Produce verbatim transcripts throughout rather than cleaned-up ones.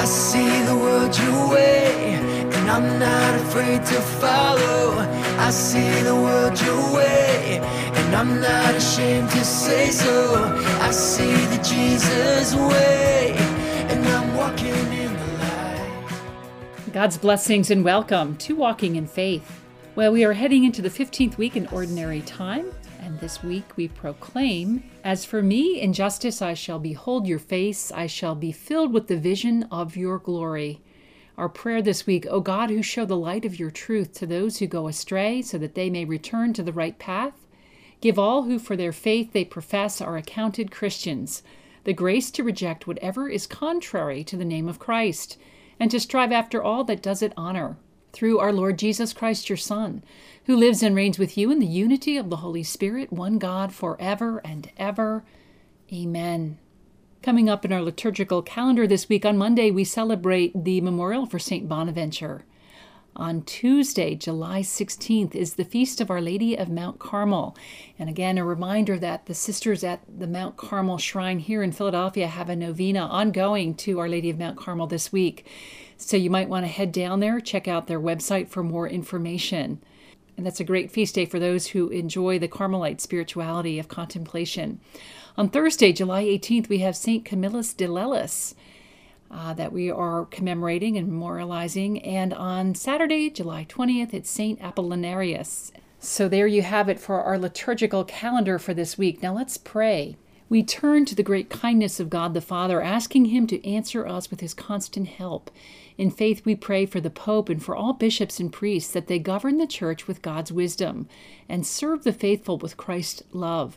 I see the world your way, and I'm not afraid to follow. I see the world your way, and I'm not ashamed to say so. I see the Jesus way, and I'm walking in the light. God's blessings and welcome to Walking in Faith. Well, we are heading into the fifteenth week in Ordinary Time, and this week we proclaim, "As for me, in justice I shall behold your face, I shall be filled with the vision of your glory." Our prayer this week, O God, who show the light of your truth to those who go astray, so that they may return to the right path, give all who for their faith they profess are accounted Christians the grace to reject whatever is contrary to the name of Christ, and to strive after all that does it honor, through our Lord Jesus Christ, your Son, who lives and reigns with you in the unity of the Holy Spirit, one God, forever and ever. Amen. Coming up in our liturgical calendar this week, on Monday, we celebrate the memorial for Saint Bonaventure. On Tuesday, July sixteenth, is the Feast of Our Lady of Mount Carmel. And again, a reminder that the sisters at the Mount Carmel Shrine here in Philadelphia have a novena ongoing to Our Lady of Mount Carmel this week. So you might want to head down there, check out their website for more information. And that's a great feast day for those who enjoy the Carmelite spirituality of contemplation. On Thursday, July eighteenth, we have Saint Camillus de Lellis uh, that we are commemorating and memorializing. And on Saturday, July twentieth, it's Saint Apollinarius. So there you have it for our liturgical calendar for this week. Now let's pray. We turn to the great kindness of God the Father, asking him to answer us with his constant help. In faith, we pray for the Pope and for all bishops and priests that they govern the Church with God's wisdom and serve the faithful with Christ's love.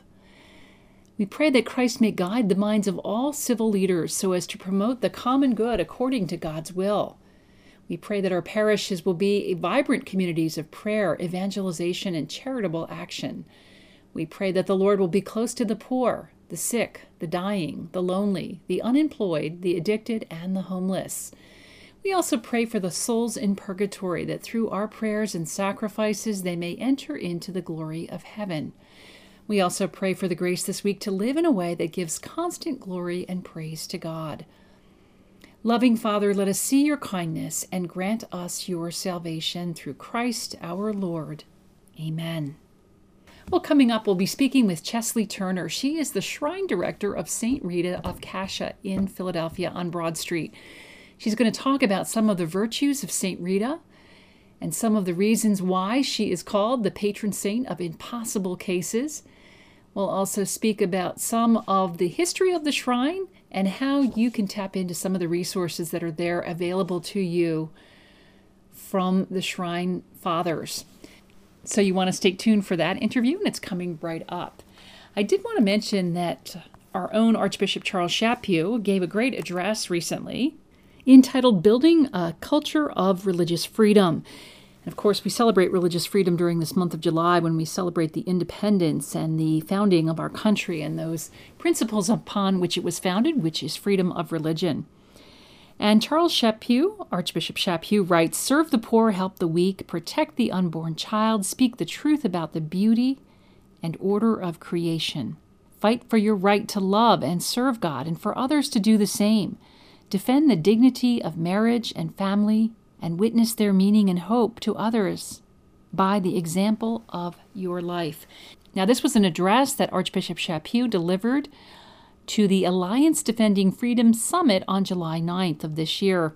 We pray that Christ may guide the minds of all civil leaders so as to promote the common good according to God's will. We pray that our parishes will be vibrant communities of prayer, evangelization, and charitable action. We pray that the Lord will be close to the poor, the sick, the dying, the lonely, the unemployed, the addicted, and the homeless. We also pray for the souls in purgatory, that through our prayers and sacrifices they may enter into the glory of heaven. We also pray for the grace this week to live in a way that gives constant glory and praise to God. Loving Father, let us see your kindness and grant us your salvation through Christ our Lord. Amen. Well, coming up, we'll be speaking with Chesley Turner. She is the Shrine Director of Saint Rita of Cascia in Philadelphia on Broad Street. She's going to talk about some of the virtues of Saint Rita and some of the reasons why she is called the patron saint of impossible cases. We'll also speak about some of the history of the shrine and how you can tap into some of the resources that are there available to you from the Shrine Fathers. So you want to stay tuned for that interview, and it's coming right up. I did want to mention that our own Archbishop Charles Chaput gave a great address recently entitled Building a Culture of Religious Freedom. And of course, we celebrate religious freedom during this month of July when we celebrate the independence and the founding of our country and those principles upon which it was founded, which is freedom of religion. And Charles Chaput, Archbishop Chaput, writes, "Serve the poor, help the weak, protect the unborn child, speak the truth about the beauty and order of creation. Fight for your right to love and serve God and for others to do the same. Defend the dignity of marriage and family and witness their meaning and hope to others by the example of your life." Now, this was an address that Archbishop Chaput delivered to the Alliance Defending Freedom Summit on July ninth of this year.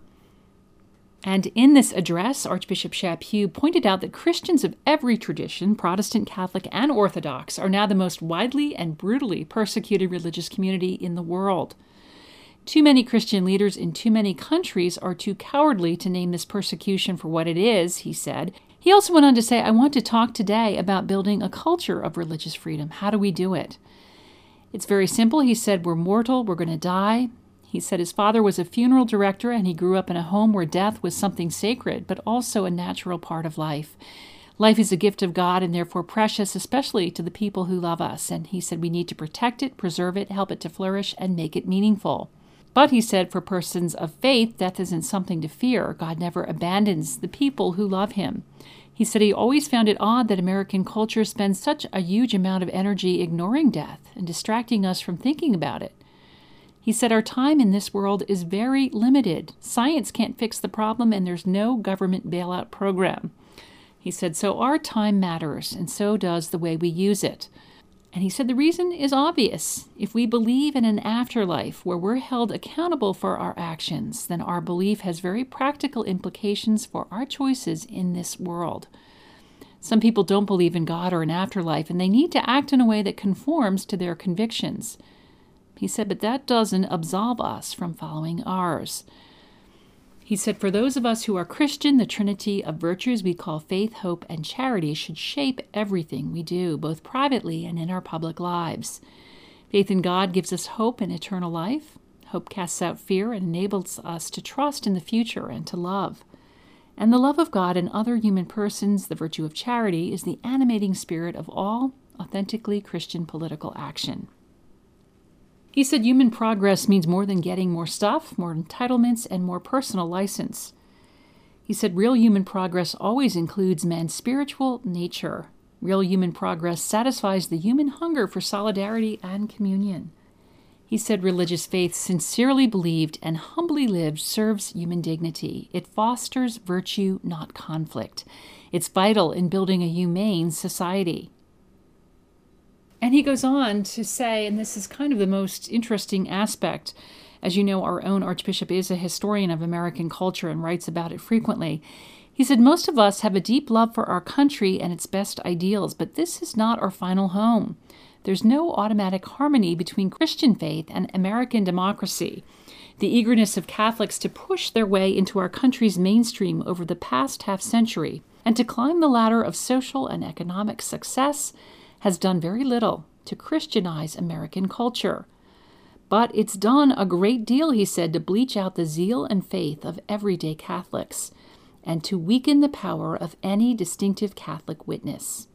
And in this address, Archbishop Chaput pointed out that Christians of every tradition, Protestant, Catholic, and Orthodox, are now the most widely and brutally persecuted religious community in the world. Too many Christian leaders in too many countries are too cowardly to name this persecution for what it is, he said. He also went on to say, "I want to talk today about building a culture of religious freedom. How do we do it? It's very simple," he said. "We're mortal. We're going to die." He said his father was a funeral director and he grew up in a home where death was something sacred, but also a natural part of life. Life is a gift of God and therefore precious, especially to the people who love us. And he said we need to protect it, preserve it, help it to flourish, and make it meaningful. But he said for persons of faith, death isn't something to fear. God never abandons the people who love him. He said he always found it odd that American culture spends such a huge amount of energy ignoring death and distracting us from thinking about it. He said, our time in this world is very limited. Science can't fix the problem, and there's no government bailout program. He said, so our time matters, and so does the way we use it. And he said the reason is obvious. If we believe in an afterlife where we're held accountable for our actions, then our belief has very practical implications for our choices in this world. Some people don't believe in God or an afterlife, and they need to act in a way that conforms to their convictions. He said, but that doesn't absolve us from following ours. He said, for those of us who are Christian, the trinity of virtues we call faith, hope, and charity should shape everything we do, both privately and in our public lives. Faith in God gives us hope and eternal life. Hope casts out fear and enables us to trust in the future and to love. And the love of God and other human persons, the virtue of charity, is the animating spirit of all authentically Christian political action. He said human progress means more than getting more stuff, more entitlements, and more personal license. He said real human progress always includes man's spiritual nature. Real human progress satisfies the human hunger for solidarity and communion. He said religious faith, sincerely believed and humbly lived, serves human dignity. It fosters virtue, not conflict. It's vital in building a humane society. And he goes on to say, and this is kind of the most interesting aspect, as you know, our own Archbishop is a historian of American culture and writes about it frequently. He said, most of us have a deep love for our country and its best ideals, but this is not our final home. There's no automatic harmony between Christian faith and American democracy. The eagerness of Catholics to push their way into our country's mainstream over the past half century and to climb the ladder of social and economic success has done very little to Christianize American culture. But it's done a great deal, he said, to bleach out the zeal and faith of everyday Catholics and to weaken the power of any distinctive Catholic witness.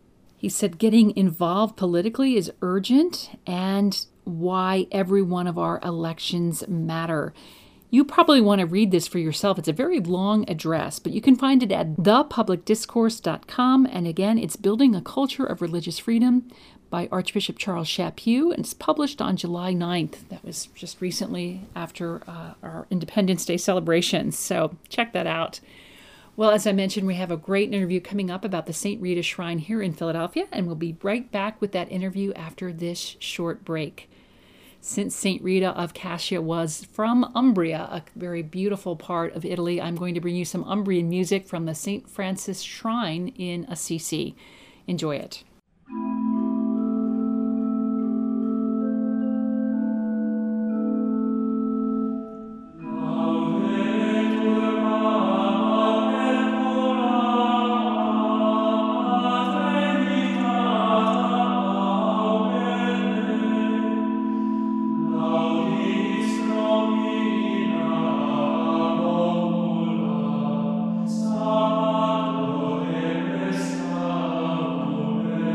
He said getting involved politically is urgent and why every one of our elections matter. You probably want to read this for yourself. It's a very long address, but you can find it at the public discourse dot com. And again, it's Building a Culture of Religious Freedom by Archbishop Charles Chaput, and it's published on July ninth. That was just recently after uh, our Independence Day celebrations. So check that out. Well, as I mentioned, we have a great interview coming up about the Saint Rita Shrine here in Philadelphia, and we'll be right back with that interview after this short break. Since Saint Rita of Cascia was from Umbria, a very beautiful part of Italy, I'm going to bring you some Umbrian music from the Saint Francis Shrine in Assisi. Enjoy it. Sacro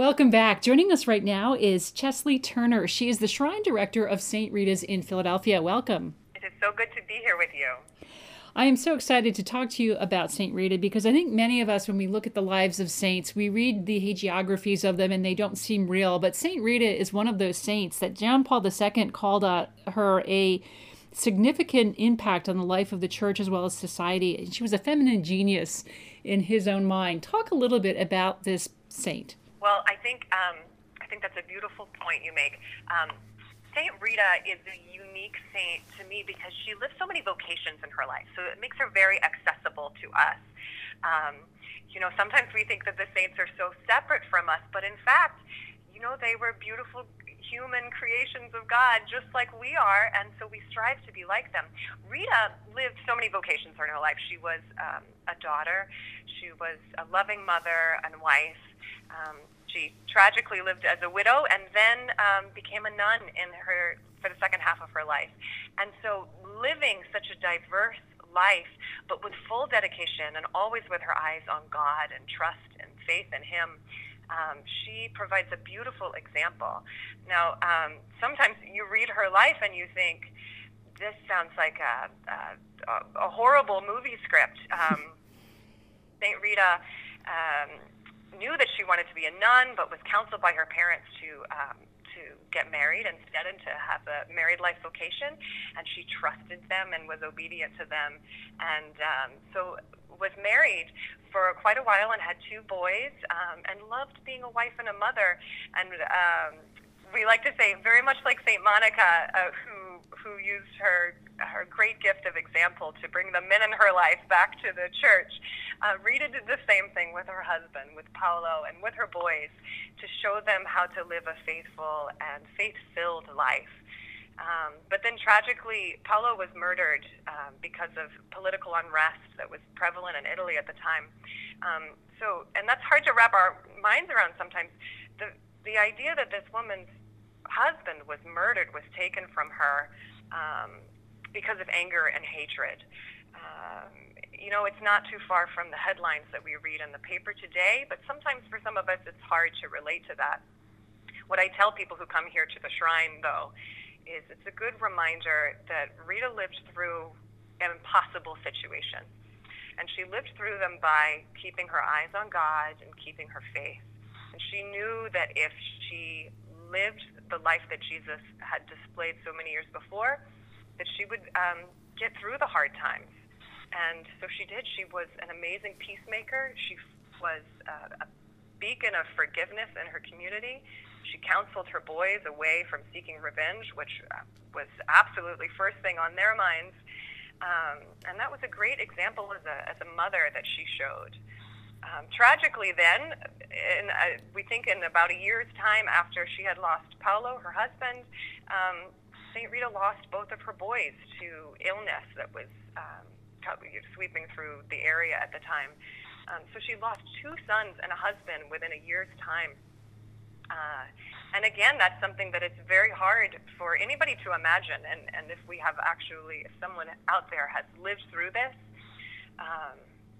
Welcome back. Joining us right now is Chesley Turner. She is the Shrine Director of Saint Rita's in Philadelphia. Welcome. It is so good to be here with you. I am so excited to talk to you about Saint Rita because I think many of us, when we look at the lives of saints, we read the hagiographies of them and they don't seem real. But Saint Rita is one of those saints that John Paul the Second called uh, her a significant impact on the life of the church as well as society. And she was a feminine genius in his own mind. Talk a little bit about this saint. Well, I think um, I think that's a beautiful point you make. Um, Saint Rita is a unique saint to me because she lived so many vocations in her life, so it makes her very accessible to us. Um, you know, sometimes we think that the saints are so separate from us, but in fact, you know, they were beautiful human creations of God, just like we are, and so we strive to be like them. Rita lived so many vocations in her life. She was um, a daughter, she was a loving mother and wife. Um, She tragically lived as a widow and then um, became a nun in her for the second half of her life. And so living such a diverse life, but with full dedication and always with her eyes on God and trust and faith in Him, um, she provides a beautiful example. Now, um, sometimes you read her life and you think, this sounds like a, a, a horrible movie script. Um, Saint Rita um, knew that she wanted to be a nun, but was counseled by her parents to um, to get married instead and to have a married life vocation. And she trusted them and was obedient to them, and um, so was married for quite a while and had two boys, um, and loved being a wife and a mother. And um, we like to say, very much like Saint Monica, uh, who who used her her great gift of example to bring the men in her life back to the church. Uh, Rita did the same thing with her husband, with Paolo, and with her boys, to show them how to live a faithful and faith-filled life. Um, but then tragically, Paolo was murdered um, because of political unrest that was prevalent in Italy at the time. Um, so, and that's hard to wrap our minds around sometimes. The, the idea that this woman's husband was murdered, was taken from her um, because of anger and hatred. Um, you know, it's not too far from the headlines that we read in the paper today, but sometimes for some of us it's hard to relate to that. What I tell people who come here to the shrine, though, is it's a good reminder that Rita lived through an impossible situation. And she lived through them by keeping her eyes on God and keeping her faith. And she knew that if she lived the life that Jesus had displayed so many years before, that she would um, get through the hard times. And so she did. She was an amazing peacemaker. She was uh, a beacon of forgiveness in her community. She counseled her boys away from seeking revenge, which uh, was absolutely first thing on their minds. Um, and that was a great example as a, as a mother that she showed. Um, tragically then, in, uh, we think in about a year's time after she had lost Paolo, her husband, um, Saint Rita lost both of her boys to illness that was um, sweeping through the area at the time. Um, so she lost two sons and a husband within a year's time. Uh, and again, that's something that it's very hard for anybody to imagine. And, and if we have actually, if someone out there has lived through this, um,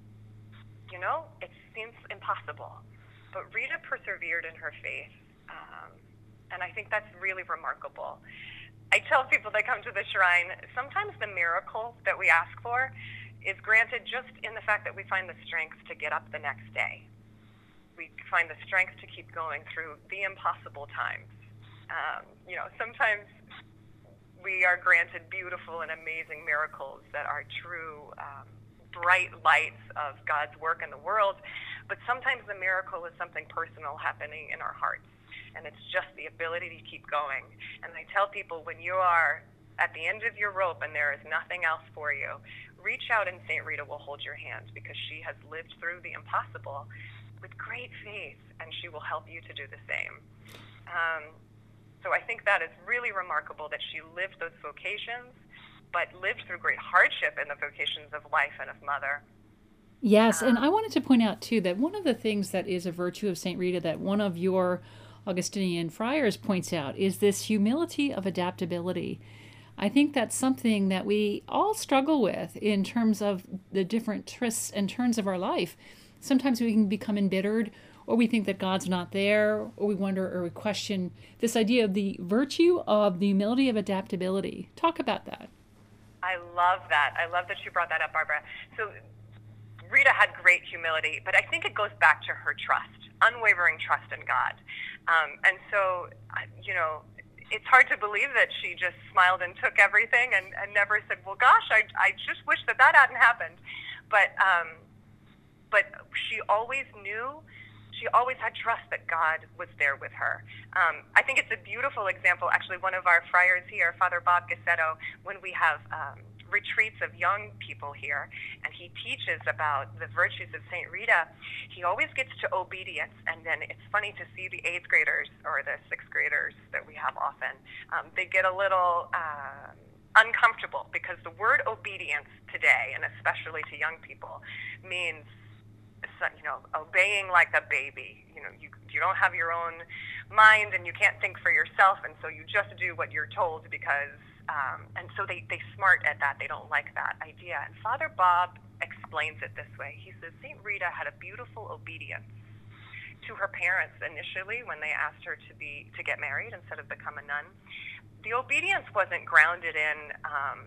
you know, it seems impossible. But Rita persevered in her faith. Um, and I think that's really remarkable. I tell people that come to the shrine, sometimes the miracle that we ask for is granted just in the fact that we find the strength to get up the next day. We find the strength to keep going through the impossible times. Um, you know, sometimes we are granted beautiful and amazing miracles that are true um, bright lights of God's work in the world, but sometimes the miracle is something personal happening in our hearts. And it's just the ability to keep going. And I tell people, when you are at the end of your rope and there is nothing else for you, reach out and Saint Rita will hold your hand, because she has lived through the impossible with great faith, and she will help you to do the same. Um, so I think that is really remarkable that she lived those vocations, but lived through great hardship in the vocations of wife and of mother. Yes, um, and I wanted to point out, too, that one of the things that is a virtue of Saint Rita that one of your Augustinian friars points out is this humility of adaptability. I think that's something that we all struggle with in terms of the different twists and turns of our life. Sometimes we can become embittered, or we think that God's not there, or we wonder or we question this idea of the virtue of the humility of adaptability. Talk about that. I love that. I love that you brought that up, Barbara. So Rita had great humility, but I think it goes back to her trust, unwavering trust in God. Um, and so, you know, it's hard to believe that she just smiled and took everything and, and never said, well, gosh, I, I just wish that that hadn't happened. But, um, but she always knew, she always had trust that God was there with her. Um, I think it's a beautiful example. Actually, one of our friars here, Father Bob Gassetto, when we have um, retreats of young people here, and he teaches about the virtues of Saint Rita, he always gets to obedience, and then it's funny to see the eighth graders or the sixth graders that we have often. Um, they get a little uh, uncomfortable because the word obedience today, and especially to young people, means, you know, obeying like a baby. You know, you you don't have your own mind and you can't think for yourself, and so you just do what you're told because, um, and so they, they smart at that. They don't like that idea. And Father Bob explains it this way. He says Saint Rita had a beautiful obedience to her parents initially when they asked her to be to get married instead of become a nun. The obedience wasn't grounded in um,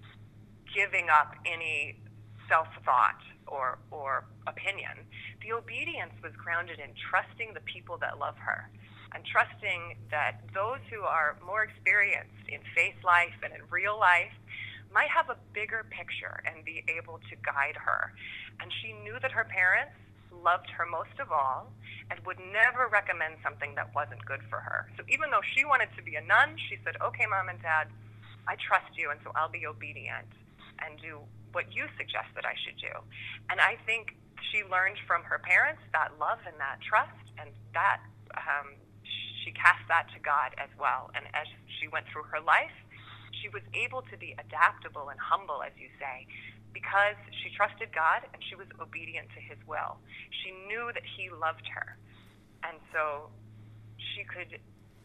giving up any self-thought or or opinion. The obedience was grounded in trusting the people that love her and trusting that those who are more experienced in faith life and in real life might have a bigger picture and be able to guide her. And she knew that her parents loved her most of all and would never recommend something that wasn't good for her. So even though she wanted to be a nun, she said, okay, Mom and Dad, I trust you, and so I'll be obedient and do what you suggest that I should do. And I think she learned from her parents that love and that trust, and that um, she cast that to God as well. And as she went through her life, she was able to be adaptable and humble, as you say, because she trusted God and she was obedient to his will. She knew that he loved her. And so she could,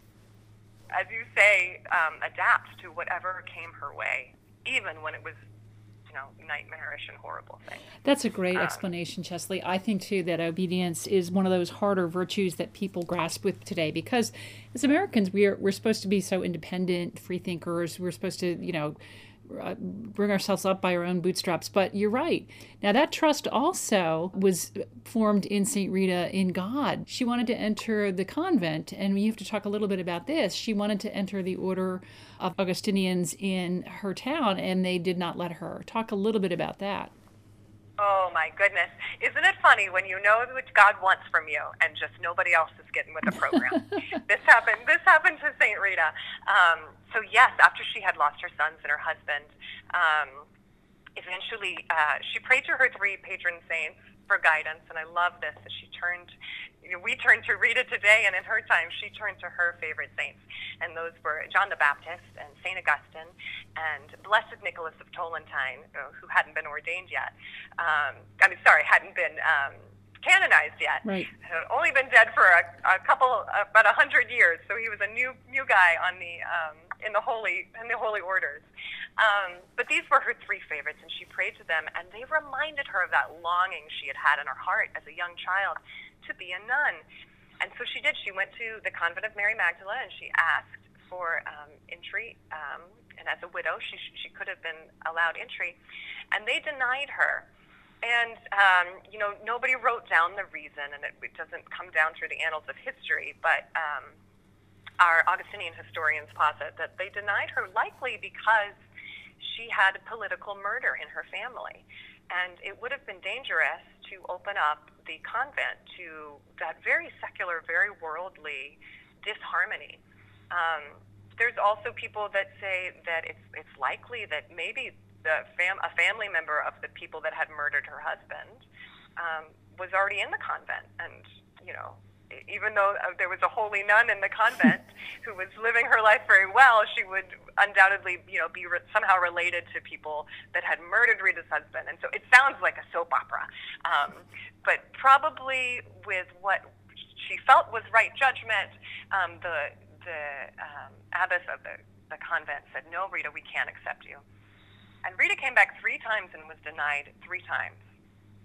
as you say, um, adapt to whatever came her way, even when it was, you know, nightmarish and horrible thing. That's a great um, explanation, Chesley. I think, too, that obedience is one of those harder virtues that people grasp with today because as Americans, we're, we're supposed to be so independent, free thinkers. We're supposed to, you know, uh, bring ourselves up by our own bootstraps. But you're right. Now, that trust also was formed in Saint Rita in God. She wanted to enter the convent, and we have to talk a little bit about this. She wanted to enter the order of Augustinians in her town, and they did not let her. Talk a little bit about that. Oh, my goodness. Isn't it funny when you know what God wants from you and just nobody else is getting with the program? This happened This happened to Saint Rita. Um, so, yes, after she had lost her sons and her husband, um, eventually uh, she prayed to her three patron saints for guidance, and I love this, that she turned, you know, we turn to Rita today, and in her time, she turned to her favorite saints, and those were John the Baptist and Saint Augustine and Blessed Nicholas of Tolentine, who hadn't been ordained yet. Um, I mean, sorry, hadn't been um, canonized yet. Right. Had only been dead for a, a couple, about a hundred years, so he was a new new guy on the um, in the holy in the holy orders. Um, but these were her three favorites, and she prayed to them, and they reminded her of that longing she had had in her heart as a young child to be a nun. And so she did. She went to the convent of Mary Magdalene, and she asked for um, entry, um, and as a widow, she, she could have been allowed entry, and they denied her. And, um, you know, nobody wrote down the reason, and it, it doesn't come down through the annals of history, but um, our Augustinian historians posit that they denied her likely because she had political murder in her family. And it would have been dangerous to open up the convent to that very secular, very worldly disharmony. Um, there's also people that say that it's it's likely that maybe the fam- a family member of the people that had murdered her husband um, was already in the convent, and you know, even though there was a holy nun in the convent who was living her life very well, she would undoubtedly, you know, be re- somehow related to people that had murdered Rita's husband. And so it sounds like a soap opera, um, but probably with what she felt was right judgment, um, the the um, abbess of the, the convent said, "No, Rita, we can't accept you." And Rita came back three times and was denied three times.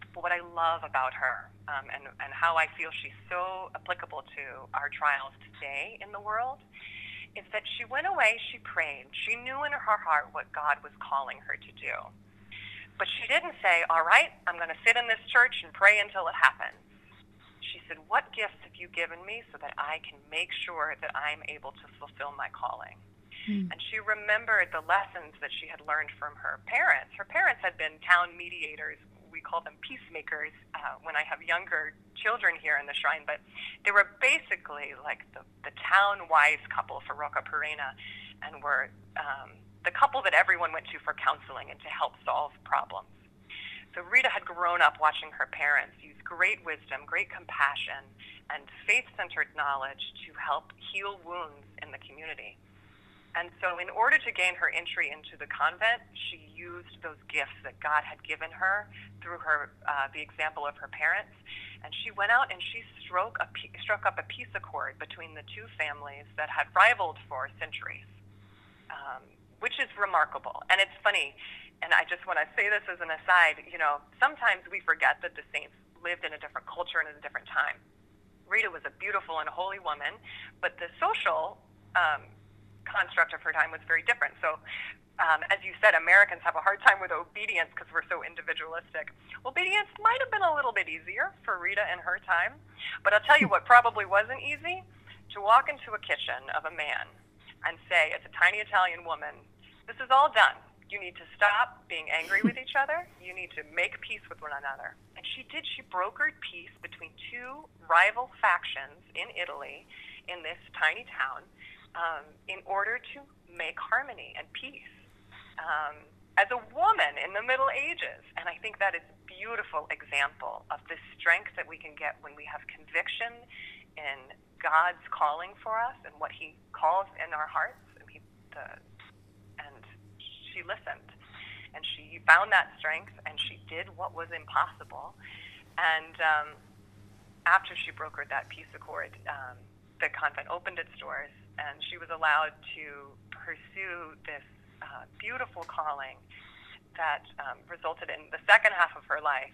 But what I love about her, um, and, and how I feel she's so applicable to our trials today in the world, is that she went away, she prayed, she knew in her heart what God was calling her to do. But she didn't say, all right, I'm going to sit in this church and pray until it happens. She said, what gifts have you given me so that I can make sure that I'm able to fulfill my calling? Mm. And she remembered the lessons that she had learned from her parents. Her parents had been town mediators. We call them peacemakers uh, when I have younger children here in the shrine, but they were basically like the, the town wise couple for Roca Purina, and were um, the couple that everyone went to for counseling and to help solve problems. So Rita had grown up watching her parents use great wisdom, great compassion, and faith-centered knowledge to help heal wounds in the community. And so in order to gain her entry into the convent, she used those gifts that God had given her through her uh, the example of her parents. And she went out and she struck, a, struck up a peace accord between the two families that had rivaled for centuries, um, which is remarkable. And it's funny, and I just want to say this as an aside, you know, sometimes we forget that the saints lived in a different culture and in a different time. Rita was a beautiful and holy woman, but the social um, construct of her time was very different. So, um, as you said, Americans have a hard time with obedience because we're so individualistic. Obedience might have been a little bit easier for Rita in her time, but I'll tell you what probably wasn't easy: to walk into a kitchen of a man and say, as a tiny Italian woman, this is all done. You need to stop being angry with each other. You need to make peace with one another. And she did. She brokered peace between two rival factions in Italy in this tiny town, Um, in order to make harmony and peace um, as a woman in the Middle Ages. And I think that is a beautiful example of the strength that we can get when we have conviction in God's calling for us and what he calls in our hearts. And, he, the, and she listened, and she found that strength, and she did what was impossible. And um, after she brokered that peace accord, um, the convent opened its doors, and she was allowed to pursue this uh, beautiful calling that um, resulted in the second half of her life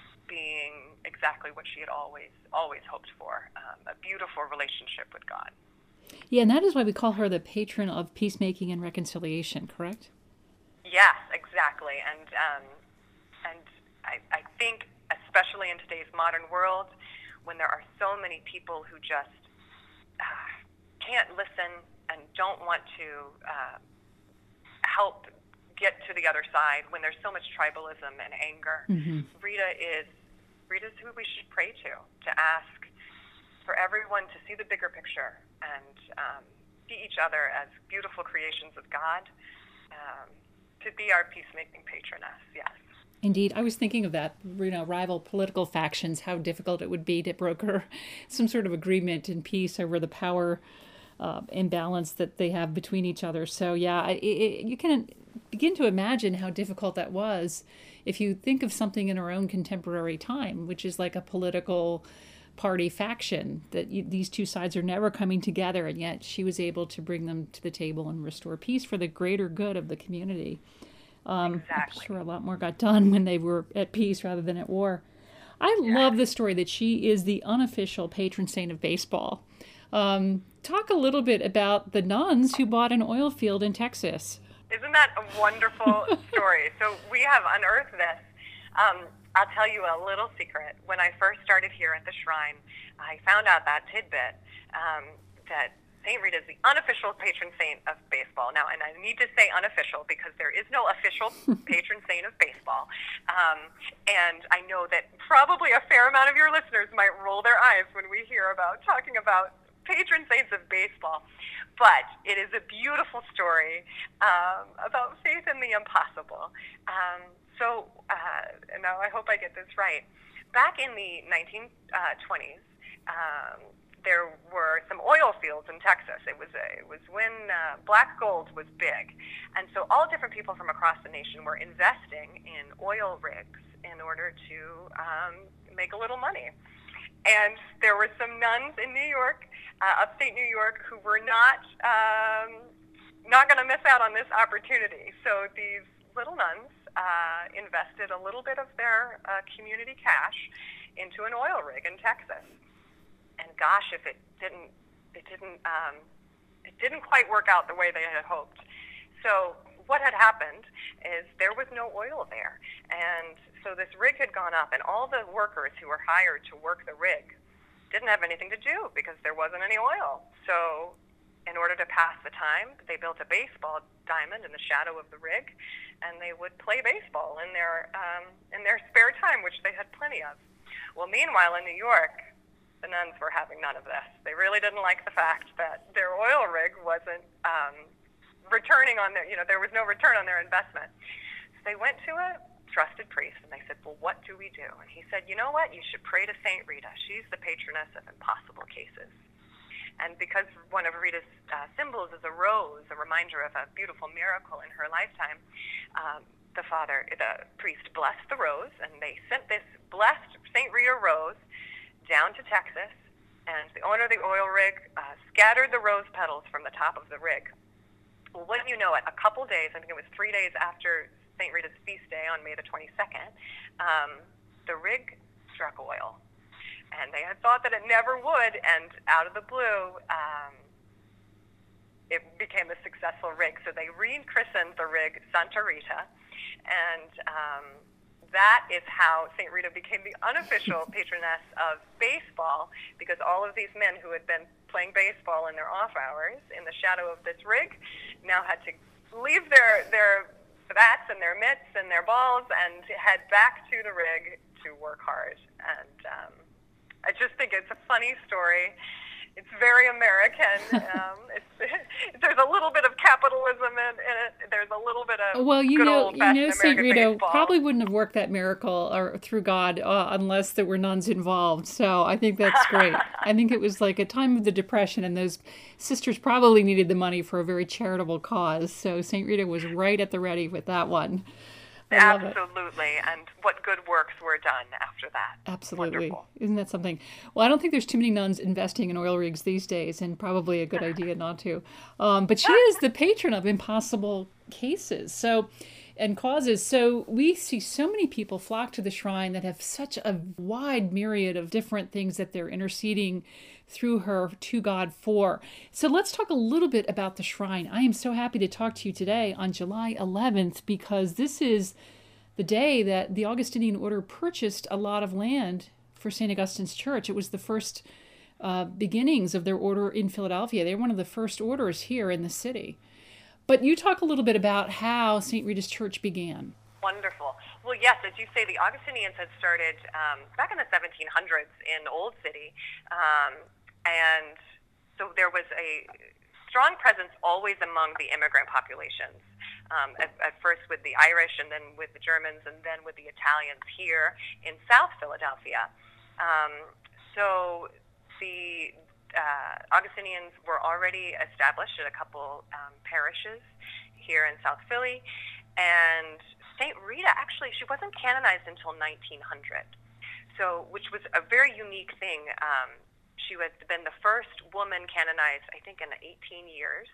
being exactly what she had always, always hoped for, um, a beautiful relationship with God. Yeah, and that is why we call her the patron of peacemaking and reconciliation, correct? Yes, exactly. And um, and I, I think, especially in today's modern world, when there are so many people who just uh, can't listen and don't want to uh, help get to the other side, when there's so much tribalism and anger, mm-hmm. Rita is Rita's who we should pray to, to ask for everyone to see the bigger picture and um, see each other as beautiful creations of God, um, to be our peacemaking patroness, yes. Indeed. I was thinking of that, you know, rival political factions, how difficult it would be to broker some sort of agreement and peace over the power uh, imbalance that they have between each other. So, yeah, it, it, you can begin to imagine how difficult that was if you think of something in our own contemporary time, which is like a political party faction, that you, these two sides are never coming together, and yet she was able to bring them to the table and restore peace for the greater good of the community. Um, exactly. I'm sure a lot more got done when they were at peace rather than at war. I yeah. love the story that she is the unofficial patron saint of baseball. Um, talk a little bit about the nuns who bought an oil field in Texas. Isn't that a wonderful story? So we have unearthed this. Um, I'll tell you a little secret. When I first started here at the shrine, I found out that tidbit, um, that Saint Rita is the unofficial patron saint of baseball. Now, and I need to say unofficial because there is no official patron saint of baseball. Um, and I know that probably a fair amount of your listeners might roll their eyes when we hear about talking about patron saints of baseball. But it is a beautiful story um, about faith in the impossible. Um, so, uh, now I hope I get this right. Back in the nineteen twenties, um, there were some oil fields in Texas. It was a, it was when uh, black gold was big. And so all different people from across the nation were investing in oil rigs in order to um, make a little money. And there were some nuns in New York, uh, upstate New York, who were not um, not going to miss out on this opportunity. So these little nuns uh, invested a little bit of their uh, community cash into an oil rig in Texas. And gosh, if it didn't, it didn't, um, it didn't quite work out the way they had hoped. So what had happened is there was no oil there, and so this rig had gone up, and all the workers who were hired to work the rig didn't have anything to do because there wasn't any oil. So in order to pass the time, they built a baseball diamond in the shadow of the rig, and they would play baseball in their um, in their spare time, which they had plenty of. Well, meanwhile, in New York, the nuns were having none of this. They really didn't like the fact that their oil rig wasn't um, returning on their, you know, there was no return on their investment. So they went to a trusted priest, and they said, well, what do we do? And he said, you know what? You should pray to Saint Rita. She's the patroness of impossible cases. And because one of Rita's uh, symbols is a rose, a reminder of a beautiful miracle in her lifetime, um, the father, the priest blessed the rose, and they sent this blessed Saint Rita rose down to Texas, and the owner of the oil rig uh, scattered the rose petals from the top of the rig. Well, wouldn't you know it, a couple days, I think it was three days after Saint Rita's feast day on May the twenty-second, um, the rig struck oil. And they had thought that it never would, and out of the blue, um, it became a successful rig. So they rechristened the rig Santa Rita, and um, that is how Saint Rita became the unofficial patroness of baseball, because all of these men who had been playing baseball in their off hours in the shadow of this rig now had to leave their, their bats and their mitts and their balls and head back to the rig to work hard. And um, I just think it's a funny story. It's very American. Um, it's, there's a little bit of capitalism in, in it. There's a little bit of well, you good know, old-fashioned you know, Saint American Rita baseball. probably wouldn't have worked that miracle or through God uh, unless there were nuns involved. So I think that's great. I think it was like a time of the Depression, and those sisters probably needed the money for a very charitable cause. So Saint Rita was right at the ready with that one. I love it. Absolutely, and what good works were done after that. Absolutely. Wonderful. Isn't that something? Well, I don't think there's too many nuns investing in oil rigs these days, and probably a good idea not to. Um, but she is the patron of impossible cases so and causes. So we see so many people flock to the shrine that have such a wide myriad of different things that they're interceding through her to God for. So let's talk a little bit about the shrine. I am so happy to talk to you today on July eleventh, because this is the day that the Augustinian order purchased a lot of land for Saint Augustine's Church. It was the first uh, beginnings of their order in Philadelphia. They were one of the first orders here in the city. But you talk a little bit about how Saint Rita's Church began. Wonderful. Well, yes, as you say, the Augustinians had started um, back in the seventeen hundreds in Old City, um, and so there was a strong presence always among the immigrant populations, um, at, at first with the Irish, and then with the Germans, and then with the Italians here in South Philadelphia. Um, so the uh, Augustinians were already established at a couple um, parishes here in South Philly, and Saint Rita, actually, she wasn't canonized until nineteen hundred, so which was a very unique thing. Um, she was been the first woman canonized, I think, in eighteen years,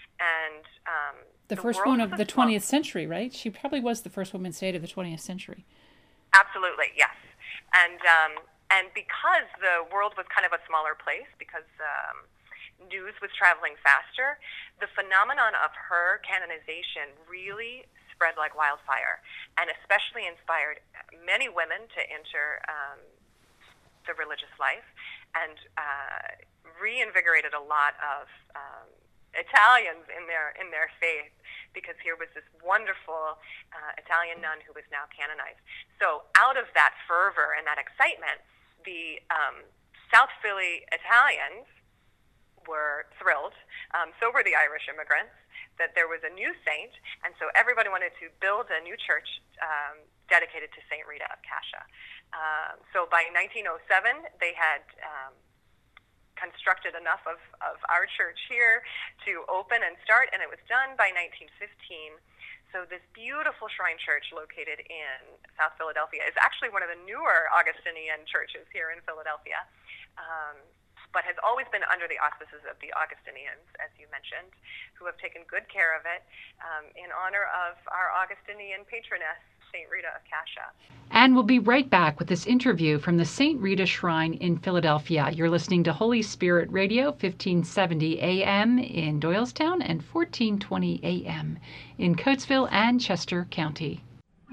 and um, the, the first world one of was the small. twentieth century, right? She probably was the first woman saint of the twentieth century. Absolutely, yes, and um, and because the world was kind of a smaller place, because um, news was traveling faster, the phenomenon of her canonization really spread like wildfire, and especially inspired many women to enter um, the religious life, and uh, reinvigorated a lot of um, Italians in their in their faith, because here was this wonderful uh, Italian nun who was now canonized. So out of that fervor and that excitement, the um, South Philly Italians were thrilled. Um, so were the Irish immigrants, that there was a new saint, and so everybody wanted to build a new church um, dedicated to Saint Rita of Cascia. Um, so by nineteen oh seven, they had um, constructed enough of, of our church here to open and start, and it was done by nineteen fifteen. So this beautiful shrine church located in South Philadelphia is actually one of the newer Augustinian churches here in Philadelphia. Um, but has always been under the auspices of the Augustinians, as you mentioned, who have taken good care of it um, in honor of our Augustinian patroness, Saint Rita of Cascia. And we'll be right back with this interview from the Saint Rita Shrine in Philadelphia. You're listening to Holy Spirit Radio, fifteen seventy A M in Doylestown and fourteen twenty A M in Coatesville and Chester County.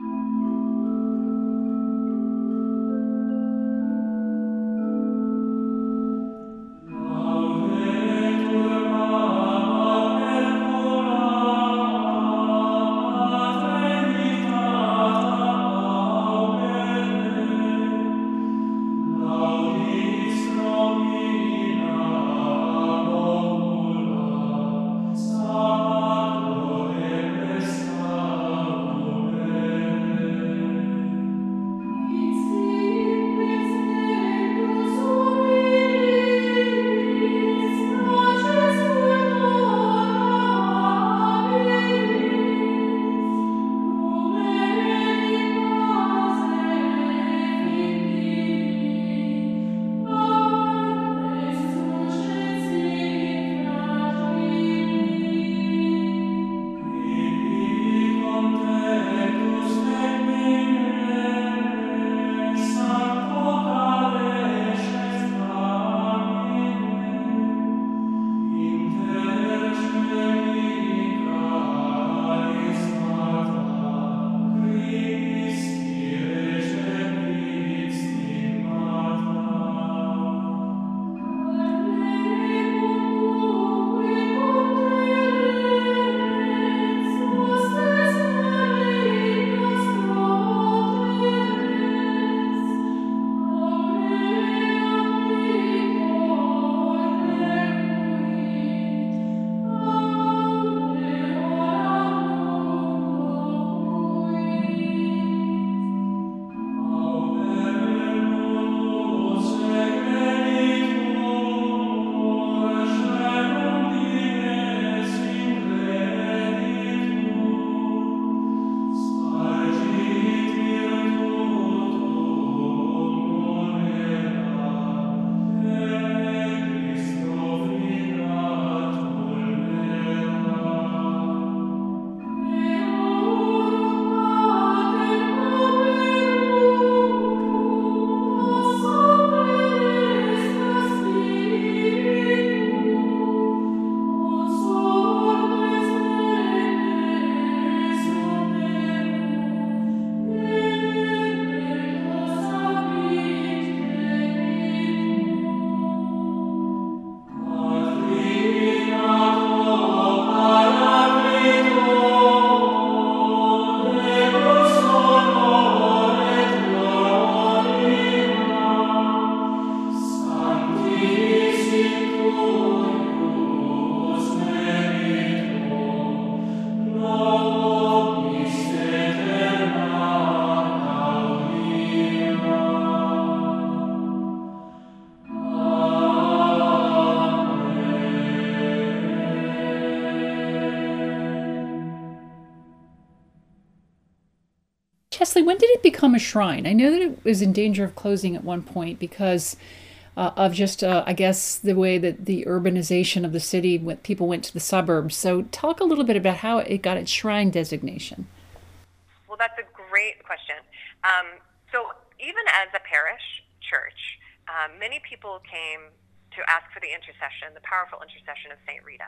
Chesley, when did it become a shrine? I know that it was in danger of closing at one point because uh, of just, uh, I guess, the way that the urbanization of the city, when people went to the suburbs. So talk a little bit about how it got its shrine designation. Well, that's a great question. Um, so even as a parish church, um, many people came to ask for the intercession, the powerful intercession of Saint Rita.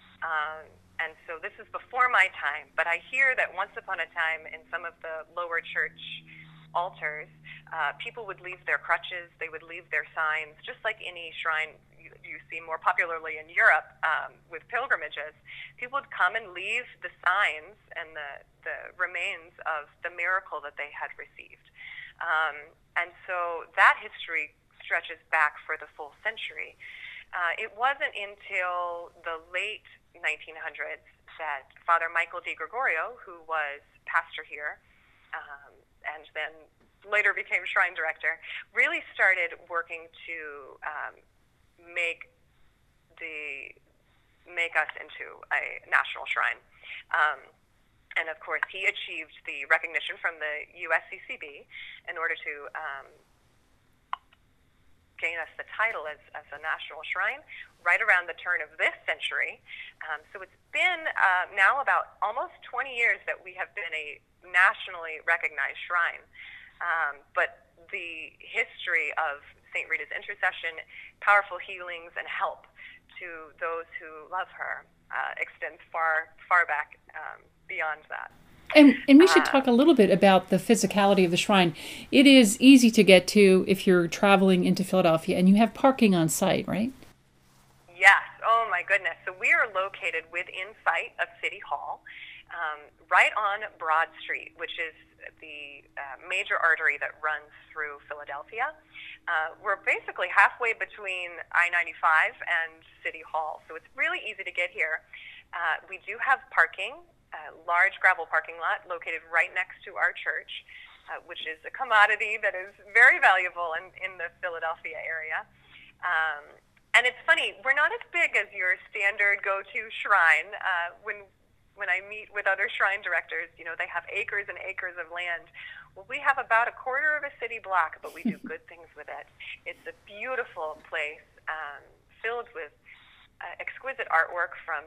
Um, and so this is before my time, but I hear that once upon a time in some of the lower church altars, uh, people would leave their crutches, they would leave their signs, just like any shrine you, you see more popularly in Europe um, with pilgrimages. People would come and leave the signs and the, the remains of the miracle that they had received. Um, and so that history stretches back for the full century. Uh, it wasn't until the late nineteen hundreds that Father Michael Di Gregorio, who was pastor here, um, and then later became shrine director, really started working to um, make the make us into a national shrine. Um, and of course, he achieved the recognition from the U S C C B in order to um, gain us the title as, as a national shrine right around the turn of this century. Um, so it's been uh, now about almost twenty years that we have been a nationally recognized shrine. Um, but the history of Saint Rita's intercession, powerful healings, and help to those who love her uh, extends far, far back um, beyond that. And, and we should talk a little bit about the physicality of the shrine. It is easy to get to if you're traveling into Philadelphia, and you have parking on site, right? Yes. Oh, my goodness. So we are located within sight of City Hall, um, right on Broad Street, which is the uh, major artery that runs through Philadelphia. Uh, we're basically halfway between I ninety-five and City Hall, so it's really easy to get here. Uh, we do have parking. A large gravel parking lot located right next to our church, uh, which is a commodity that is very valuable in, in the Philadelphia area. Um, and it's funny, we're not as big as your standard go-to shrine. Uh, when when I meet with other shrine directors, you know, they have acres and acres of land. Well, we have about a quarter of a city block, but we do good things with it. It's a beautiful place um, filled with uh, exquisite artwork from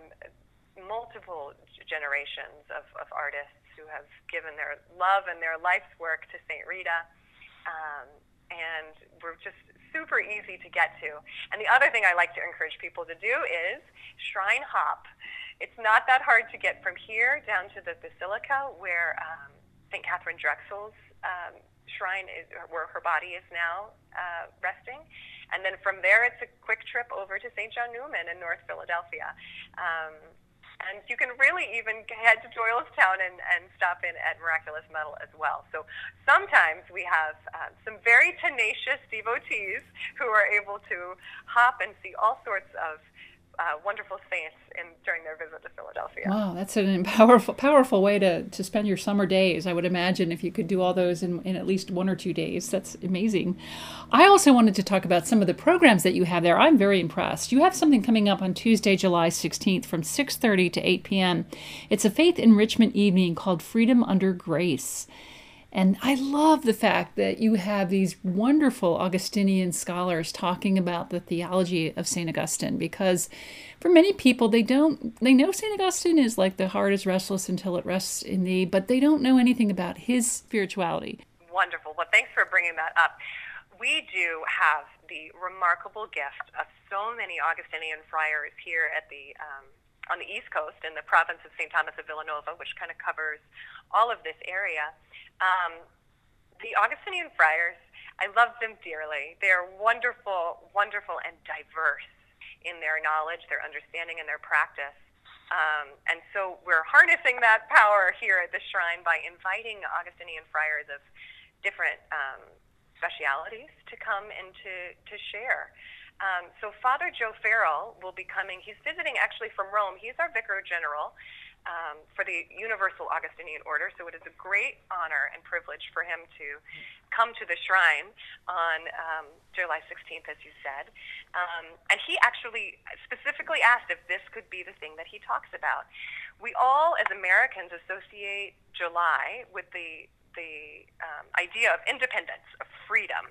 multiple generations of, of artists who have given their love and their life's work to Saint Rita. Um, and we're just super easy to get to. And the other thing I like to encourage people to do is shrine hop. It's not that hard to get from here down to the Basilica, where um, Saint Catherine Drexel's um, shrine is, where her body is now uh, resting. And then from there, it's a quick trip over to Saint John Neumann in North Philadelphia. Um, And you can really even head to Doylestown and, and stop in at Miraculous Medal as well. So sometimes we have um, some very tenacious devotees who are able to hop and see all sorts of uh, wonderful saints in, during their visit to Philadelphia. Wow, that's an powerful, powerful way to, to spend your summer days. I would imagine if you could do all those in, in at least one or two days. That's amazing. I also wanted to talk about some of the programs that you have there. I'm very impressed. You have something coming up on Tuesday, July sixteenth from six thirty to eight p.m. It's a faith enrichment evening called Freedom Under Grace. And I love the fact that you have these wonderful Augustinian scholars talking about the theology of Saint Augustine, because for many people, they don't, they know Saint Augustine is like the heart is restless until it rests in thee, but they don't know anything about his spirituality. Wonderful. Well, thanks for bringing that up. We do have the remarkable gift of so many Augustinian friars here at the um, on the East Coast in the province of Saint Thomas of Villanova, which kind of covers all of this area. Um, the Augustinian friars, I love them dearly. They are wonderful, wonderful, and diverse in their knowledge, their understanding, and their practice. Um, and so we're harnessing that power here at the shrine by inviting Augustinian friars of different um, specialities to come and to, to share. Um, so Father Joe Farrell will be coming. He's visiting actually from Rome. He's our Vicar General um, for the Universal Augustinian Order, so it is a great honor and privilege for him to come to the shrine on um, July sixteenth, as you said. Um, and he actually specifically asked if this could be the thing that he talks about. We all, as Americans, associate July with the the um, idea of independence, of freedom.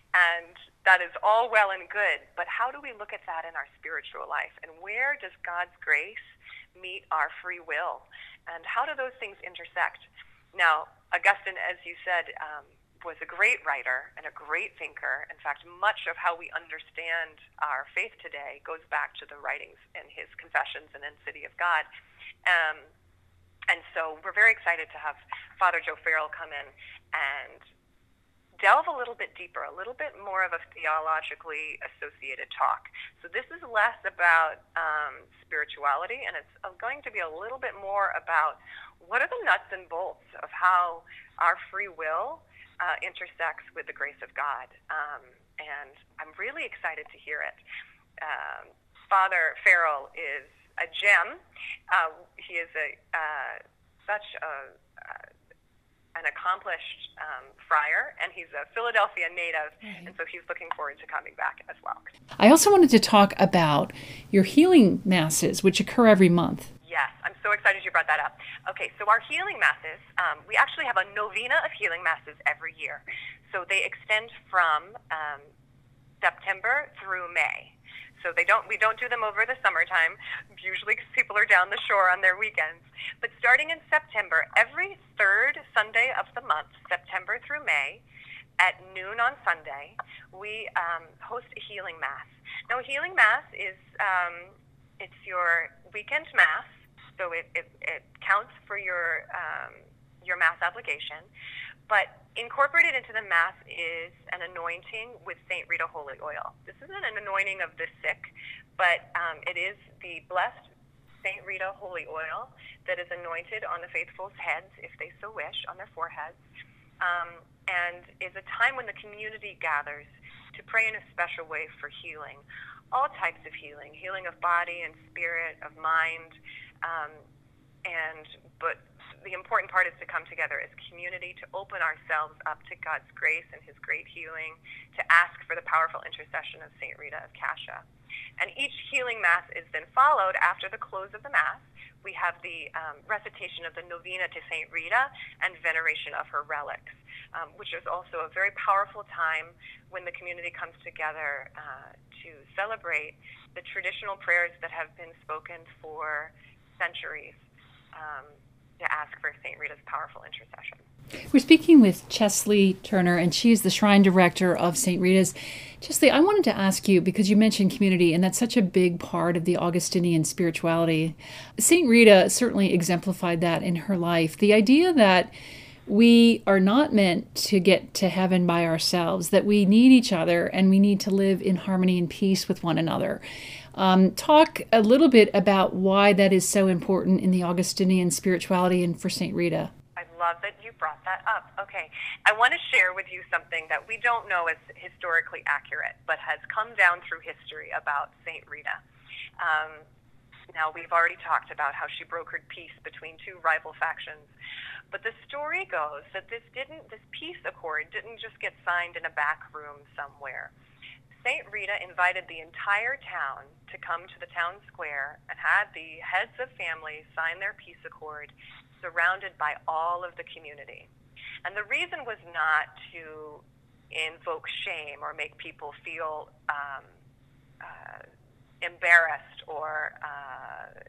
And that is all well and good, but how do we look at that in our spiritual life? And where does God's grace meet our free will? And how do those things intersect? Now, Augustine, as you said, um, was a great writer and a great thinker. In fact, much of how we understand our faith today goes back to the writings in his Confessions and in City of God. Um, and so we're very excited to have Father Joe Farrell come in and delve a little bit deeper, a little bit more of a theologically associated talk. So this is less about um, spirituality, and it's going to be a little bit more about what are the nuts and bolts of how our free will uh, intersects with the grace of God. Um, and I'm really excited to hear it. Um, Father Farrell is a gem. Uh, he is a uh, such a uh, an accomplished um, friar, and he's a Philadelphia native, right. And so he's looking forward to coming back as well. I also wanted to talk about your healing masses, which occur every month. Yes, I'm so excited you brought that up. Okay, so our healing masses, um, we actually have a novena of healing masses every year. So they extend from um, September through May. So they don't, we don't do them over the summertime, usually because people are down the shore on their weekends. But starting in September, every third Sunday of the month, September through May, at noon on Sunday, we um, host a healing mass. Now, a healing mass is um, it's your weekend mass, so it, it, it counts for your um, your mass obligation. But incorporated into the mass is an anointing with Saint Rita holy oil. This isn't an anointing of the sick, but um, it is the blessed Saint Rita holy oil that is anointed on the faithful's heads, if they so wish, on their foreheads. Um, and is a time when the community gathers to pray in a special way for healing, all types of healing, healing of body and spirit, of mind, um, and but the important part is to come together as community, to open ourselves up to God's grace and His great healing, to ask for the powerful intercession of Saint Rita of Cascia. And each healing mass is then followed after the close of the mass. We have the um, recitation of the novena to Saint Rita and veneration of her relics, um, which is also a very powerful time when the community comes together uh, to celebrate the traditional prayers that have been spoken for centuries, um, to ask for Saint Rita's powerful intercession. We're speaking with Chesley Turner, and she is the Shrine Director of Saint Rita's. Chesley, I wanted to ask you, because you mentioned community, and that's such a big part of the Augustinian spirituality. Saint Rita certainly exemplified that in her life. The idea that we are not meant to get to heaven by ourselves, that we need each other and we need to live in harmony and peace with one another. Um, talk a little bit about why that is so important in the Augustinian spirituality and for Saint Rita. I love that you brought that up. Okay, I want to share with you something that we don't know is historically accurate, but has come down through history about Saint Rita. Um, now, we've already talked about how she brokered peace between two rival factions, but the story goes that this didn't, this peace accord didn't just get signed in a back room somewhere. Saint Rita invited the entire town to come to the town square and had the heads of families sign their peace accord, surrounded by all of the community. And the reason was not to invoke shame or make people feel um, uh, embarrassed or uh,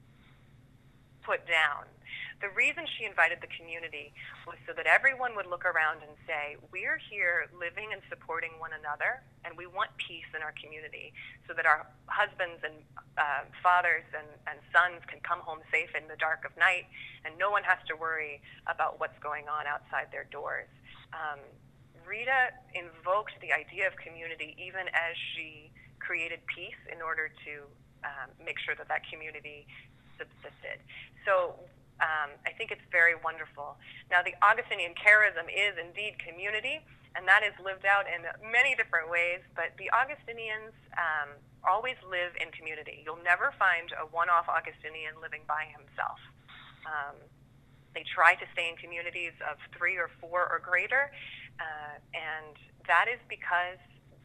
put down. The reason she invited the community was so that everyone would look around and say, we're here living and supporting one another, and we want peace in our community so that our husbands and uh, fathers and, and sons can come home safe in the dark of night, and no one has to worry about what's going on outside their doors. Um, Rita invoked the idea of community even as she created peace in order to um, make sure that that community subsisted. So Um, I think it's very wonderful. Now, the Augustinian charism is indeed community, and that is lived out in many different ways, but the Augustinians um, always live in community. You'll never find a one-off Augustinian living by himself. Um, they try to stay in communities of three or four or greater, uh, and that is because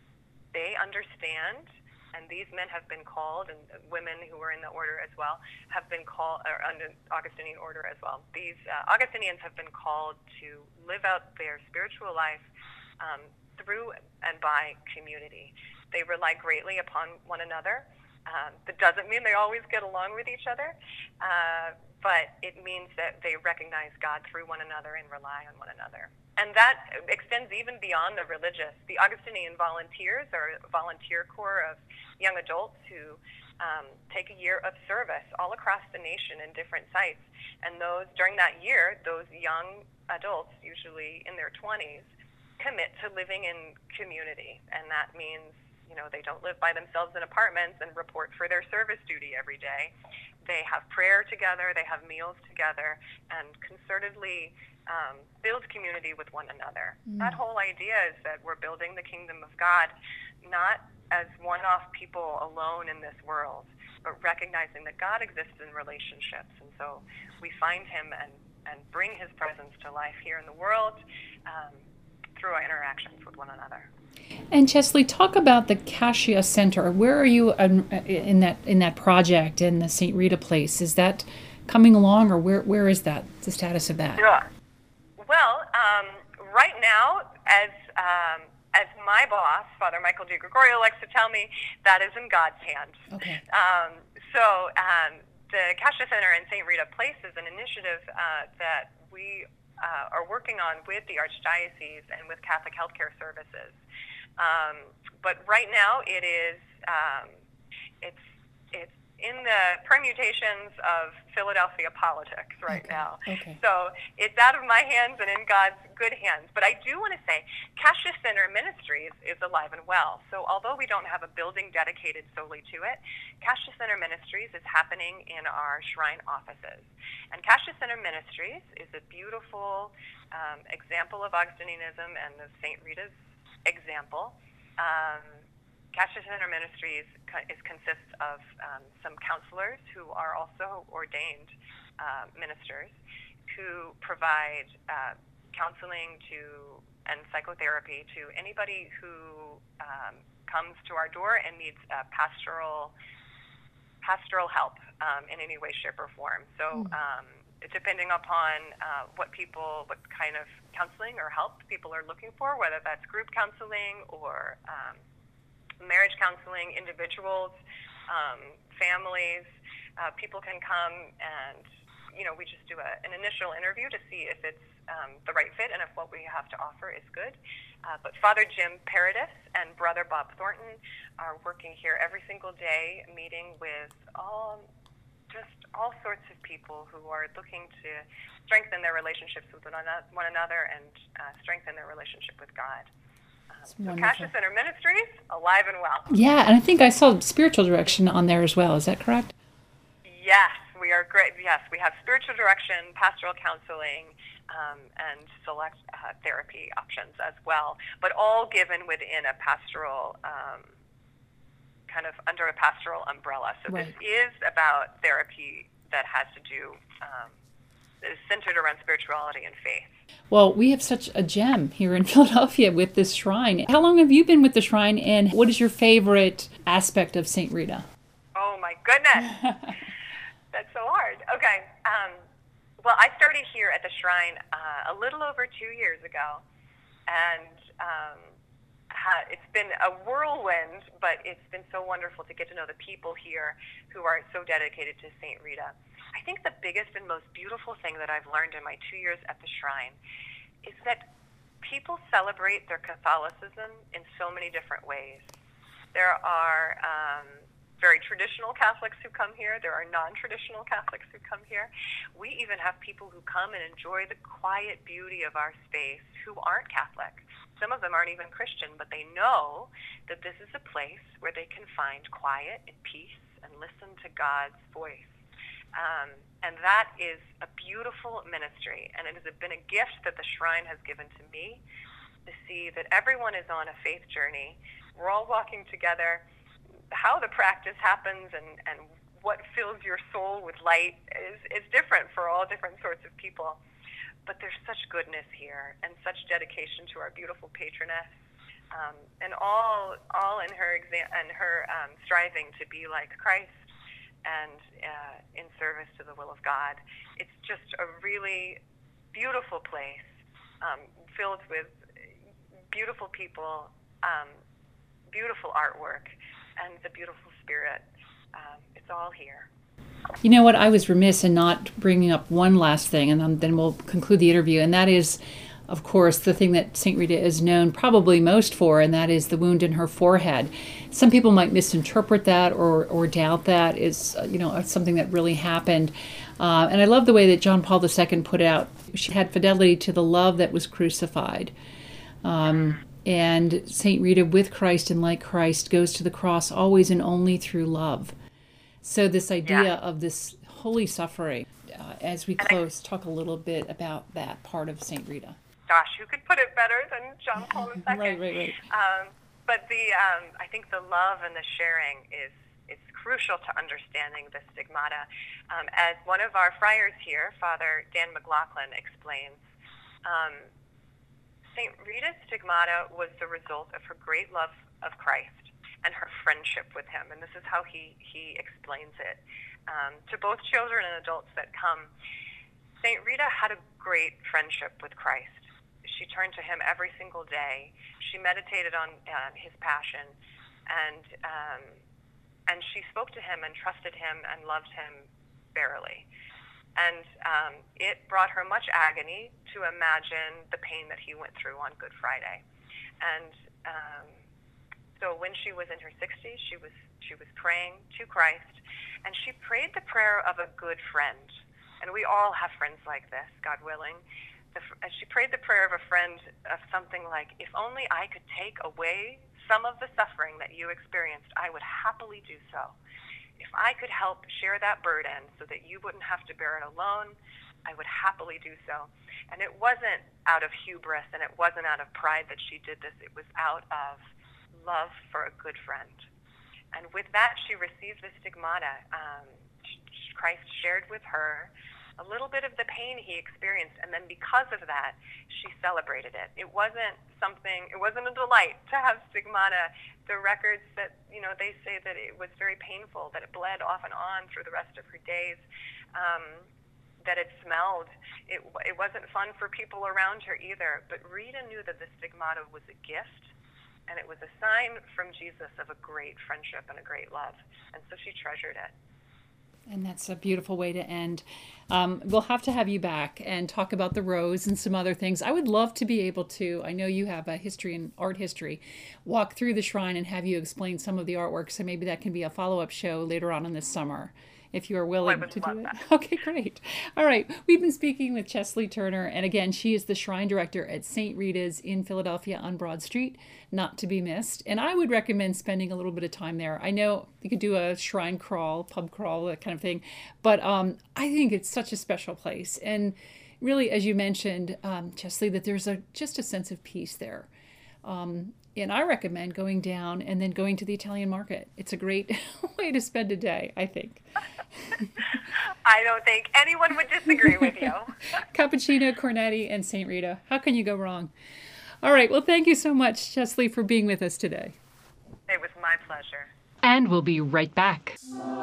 they understand, and these men have been called, and women who were in the order as well, have been called, or under Augustinian order as well. These uh, Augustinians have been called to live out their spiritual life um, through and by community. They rely greatly upon one another. Um, that doesn't mean they always get along with each other, uh, but it means that they recognize God through one another and rely on one another. And that extends even beyond the religious. The Augustinian volunteers are a volunteer corps of young adults who um, take a year of service all across the nation in different sites. And those during that year, those young adults, usually in their twenties, commit to living in community. And that means, you know, they don't live by themselves in apartments and report for their service duty every day. They have prayer together, they have meals together, and concertedly um, build community with one another. Mm. That whole idea is that we're building the kingdom of God, not as one-off people alone in this world, but recognizing that God exists in relationships. And so we find him and, and bring his presence to life here in the world um, through our interactions with one another. And Chesley, talk about the Cascia Center. Where are you in that in that project in the Saint Rita place? Is that coming along, or where where is that, the status of that? Sure. Well, um, right now, as um, as my boss, Father Michael Di Gregorio, likes to tell me, that is in God's hands. Okay. Um, so um, the Cascia Center in Saint Rita Place is an initiative uh, that we uh, are working on with the Archdiocese and with Catholic Healthcare Services. Um, but right now it is um, it's it's in the permutations of Philadelphia politics right Okay. now. Okay. So it's out of my hands and in God's good hands. But I do want to say Cascia Center Ministries is alive and well. So although we don't have a building dedicated solely to it, Cascia Center Ministries is happening in our shrine offices. And Cascia Center Ministries is a beautiful um, example of Augustinianism and of Saint Rita's example. Um, Cascia Center Ministries co- is, consists of um, some counselors who are also ordained uh, ministers who provide uh, counseling to and psychotherapy to anybody who um, comes to our door and needs uh, pastoral pastoral help um, in any way, shape, or form. So um, depending upon uh, what people, what kind of counseling or help people are looking for, whether that's group counseling or um, marriage counseling, individuals, um, families, uh, people can come and, you know, we just do a, an initial interview to see if it's um, the right fit and if what we have to offer is good. Uh, but Father Jim Paradis and Brother Bob Thornton are working here every single day, meeting with all, just all sorts of people who are looking to strengthen their relationships with one another and uh, strengthen their relationship with God. That's So wonderful. Cascia Center Ministries, alive and well. Yeah, and I think I saw spiritual direction on there as well. Is that correct? Yes, we are great. Yes, we have spiritual direction, pastoral counseling, um, and select uh, therapy options as well, but all given within a pastoral, um, kind of under a pastoral umbrella. So Right. this is about therapy that has to do, um, is centered around spirituality and faith. Well, we have such a gem here in Philadelphia with this shrine. How long have you been with the shrine, and what is your favorite aspect of Saint Rita? Oh my goodness. That's so hard. Okay. Um, well, I started here at the shrine uh, a little over two years ago, and um, ha- it's been a whirlwind, but it's been so wonderful to get to know the people here who are so dedicated to Saint Rita. I think the biggest and most beautiful thing that I've learned in my two years at the shrine is that people celebrate their Catholicism in so many different ways. There are um, very traditional Catholics who come here. There are non-traditional Catholics who come here. We even have people who come and enjoy the quiet beauty of our space who aren't Catholic. Some of them aren't even Christian, but they know that this is a place where they can find quiet and peace and listen to God's voice. Um, and that is a beautiful ministry, and it has been a gift that the shrine has given to me to see that everyone is on a faith journey. We're all walking together. How the practice happens and, and what fills your soul with light is, is different for all different sorts of people. But there's such goodness here and such dedication to our beautiful patroness, um, and all all in her exa- and her um, striving to be like Christ and uh, in service to the will of God. It's just a really beautiful place, um, filled with beautiful people, um, beautiful artwork, and the beautiful spirit. Um, it's all here. You know what? I was remiss in not bringing up one last thing, and um, then we'll conclude the interview, and that is, of course, the thing that Saint Rita is known probably most for, and that is the wound in her forehead. Some people might misinterpret that or, or doubt that is, you know, something that really happened. Uh, and I love the way that John Paul the Second put it out. She had fidelity to the love that was crucified. Um, and Saint Rita, with Christ and like Christ, goes to the cross always and only through love. So this idea Yeah. of this holy suffering, uh, as we close, talk a little bit about that part of Saint Rita. Gosh, who could put it better than John Paul the Second? Right, right, right. Um, but the um, I think the love and the sharing is is crucial to understanding the stigmata. Um, as one of our friars here, Father Dan McLaughlin, explains, um, Saint Rita's stigmata was the result of her great love of Christ and her friendship with him. And this is how he, he explains it. Um, to both children and adults that come, Saint Rita had a great friendship with Christ. she turned to him every single day. She meditated on uh, his passion, and um, and she spoke to him and trusted him and loved him verily. And um, it brought her much agony to imagine the pain that he went through on Good Friday. And um, so when she was in her sixties, she was she was praying to Christ, and she prayed the prayer of a good friend. And we all have friends like this, God willing. The, she prayed the prayer of a friend of something like, if only I could take away some of the suffering that you experienced, I would happily do so. If I could help share that burden so that you wouldn't have to bear it alone, I would happily do so. And it wasn't out of hubris, and it wasn't out of pride that she did this. It was out of love for a good friend. And with that, she received the stigmata. Um, Christ shared with her a little bit of the pain he experienced, and then because of that, she celebrated it. It wasn't something, it wasn't a delight to have stigmata. The records that, you know, they say that it was very painful, that it bled off and on through the rest of her days, um, that it smelled. It, it wasn't fun for people around her either, but Rita knew that the stigmata was a gift, and it was a sign from Jesus of a great friendship and a great love, and so she treasured it. And that's a beautiful way to end. Um, we'll have to have you back and talk about the rose and some other things. I would love to be able to, I know you have a history and art history, walk through the shrine and have you explain some of the artwork. So maybe that can be a follow-up show later on in this summer, if you are willing oh, to do it. That. Okay, great. All right. We've been speaking with Chesley Turner. And again, she is the shrine director at Saint Rita's in Philadelphia on Broad Street, not to be missed. And I would recommend spending a little bit of time there. I know you could do a shrine crawl, pub crawl, that kind of thing. But um, I think it's such a special place. And really, as you mentioned, um, Chesley, that there's a just a sense of peace there. Um, and I recommend going down and then going to the Italian market. It's a great way to spend a day, I think. I don't think anyone would disagree with you. Cappuccino, Cornetti, and Saint Rita. How can you go wrong? All right. Well, thank you so much, Chesley, for being with us today. It was my pleasure. And we'll be right back.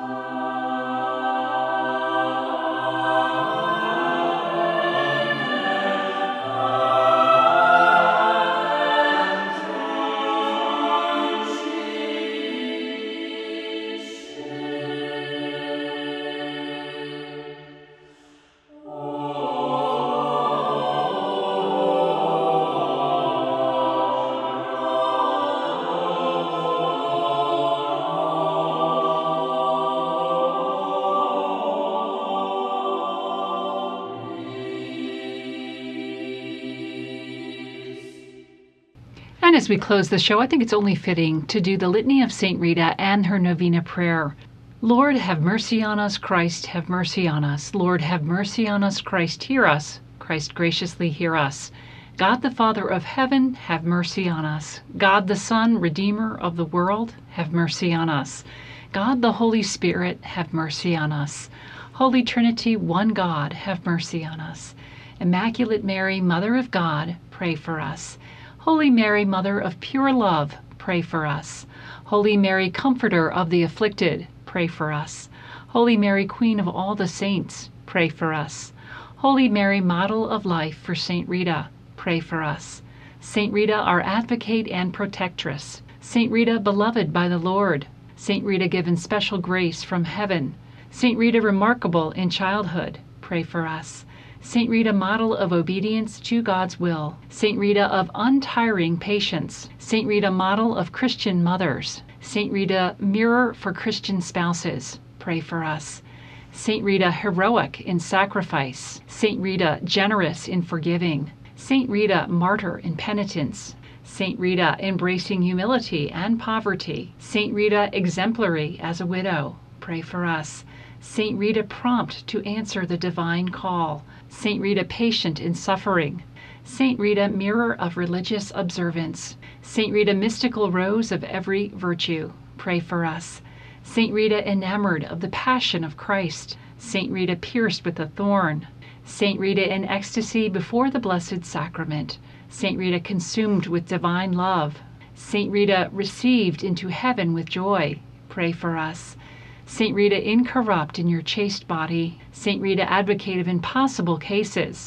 And as we close the show, I think it's only fitting to do the Litany of Saint Rita and her Novena prayer. Lord, have mercy on us. Christ, have mercy on us. Lord, have mercy on us. Christ, hear us. Christ, graciously hear us. God the Father of heaven, have mercy on us. God the Son, Redeemer of the world, have mercy on us. God the Holy Spirit, have mercy on us. Holy Trinity, one God, have mercy on us. Immaculate Mary, Mother of God, pray for us. Holy Mary, Mother of pure love, pray for us. Holy Mary, Comforter of the afflicted, pray for us. Holy Mary, Queen of all the saints, pray for us. Holy Mary, Model of life for Saint Rita, pray for us. Saint Rita, our advocate and protectress. Saint Rita, beloved by the Lord. Saint Rita, given special grace from heaven. Saint Rita, remarkable in childhood, pray for us. Saint Rita, model of obedience to God's will. Saint Rita of untiring patience. Saint Rita, model of Christian mothers. Saint Rita, mirror for Christian spouses, pray for us. Saint Rita, heroic in sacrifice. Saint Rita, generous in forgiving. Saint Rita, martyr in penitence. Saint Rita, embracing humility and poverty. Saint Rita, exemplary as a widow, pray for us. Saint Rita, prompt to answer the divine call. Saint Rita, patient in suffering. Saint Rita, mirror of religious observance. Saint Rita, mystical rose of every virtue, pray for us. Saint Rita, enamored of the passion of Christ. Saint Rita, pierced with a thorn. Saint Rita, in ecstasy before the Blessed Sacrament. Saint Rita, consumed with divine love. Saint Rita, received into heaven with joy, pray for us. Saint Rita, incorrupt in your chaste body. Saint Rita, advocate of impossible cases.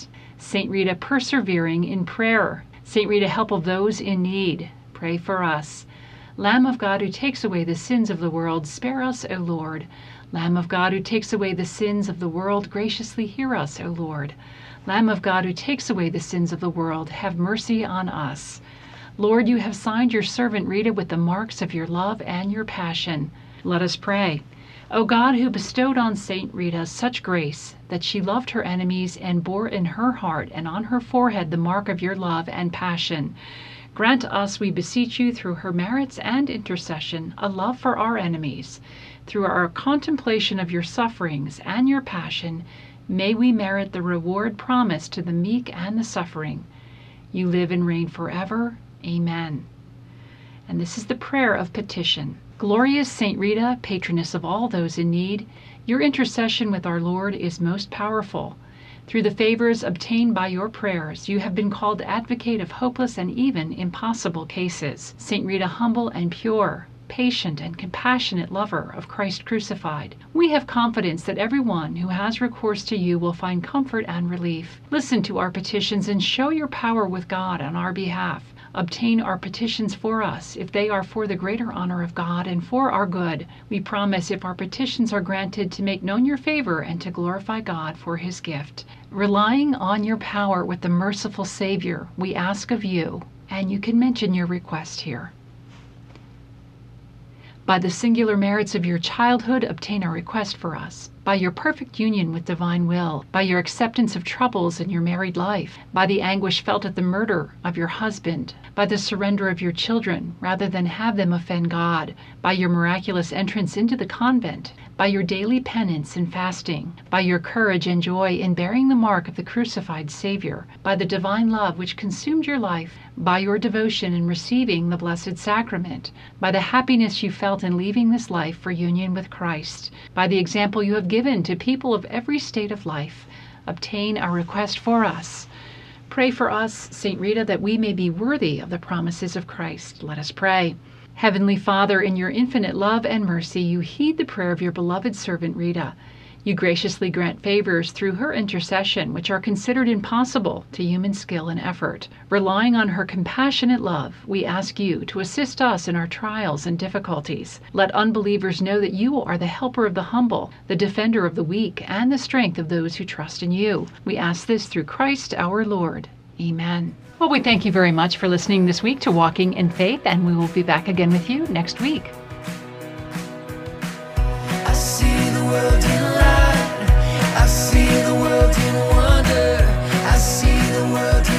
Saint Rita, persevering in prayer. Saint Rita, help of those in need, pray for us. Lamb of God, who takes away the sins of the world, spare us, O Lord. Lamb of God, who takes away the sins of the world, graciously hear us, O Lord. Lamb of God, who takes away the sins of the world, have mercy on us. Lord, you have signed your servant Rita with the marks of your love and your passion. Let us pray. O God, who bestowed on Saint Rita such grace that she loved her enemies and bore in her heart and on her forehead the mark of your love and passion, grant us, we beseech you, through her merits and intercession, a love for our enemies. Through our contemplation of your sufferings and your passion, may we merit the reward promised to the meek and the suffering. You live and reign forever. Amen. And this is the prayer of petition. Glorious Saint Rita, patroness of all those in need, your intercession with our Lord is most powerful. Through the favors obtained by your prayers, you have been called advocate of hopeless and even impossible cases. Saint Rita, humble and pure, patient and compassionate lover of Christ crucified, we have confidence that everyone who has recourse to you will find comfort and relief. Listen to our petitions and show your power with God on our behalf. Obtain our petitions for us if they are for the greater honor of God and for our good. We promise, if our petitions are granted, to make known your favor and to glorify God for his gift. Relying on your power with the merciful Savior, we ask of you, and you can mention your request here. By the singular merits of your childhood, obtain our request for us. By your perfect union with divine will, by your acceptance of troubles in your married life, by the anguish felt at the murder of your husband, by the surrender of your children rather than have them offend God, by your miraculous entrance into the convent, by your daily penance and fasting, by your courage and joy in bearing the mark of the crucified Savior, by the divine love which consumed your life, by your devotion in receiving the Blessed Sacrament, by the happiness you felt in leaving this life for union with Christ, by the example you have given to people of every state of life, obtain our request for us. Pray for us, Saint Rita, that we may be worthy of the promises of Christ. Let us pray. Heavenly Father, in your infinite love and mercy, you heed the prayer of your beloved servant Rita. You graciously grant favors through her intercession, which are considered impossible to human skill and effort. Relying on her compassionate love, we ask you to assist us in our trials and difficulties. Let unbelievers know that you are the helper of the humble, the defender of the weak, and the strength of those who trust in you. We ask this through Christ our Lord. Amen. Well, we thank you very much for listening this week to Walking in Faith, and we will be back again with you next week. I see the world in light. I see the world in wonder. I see the world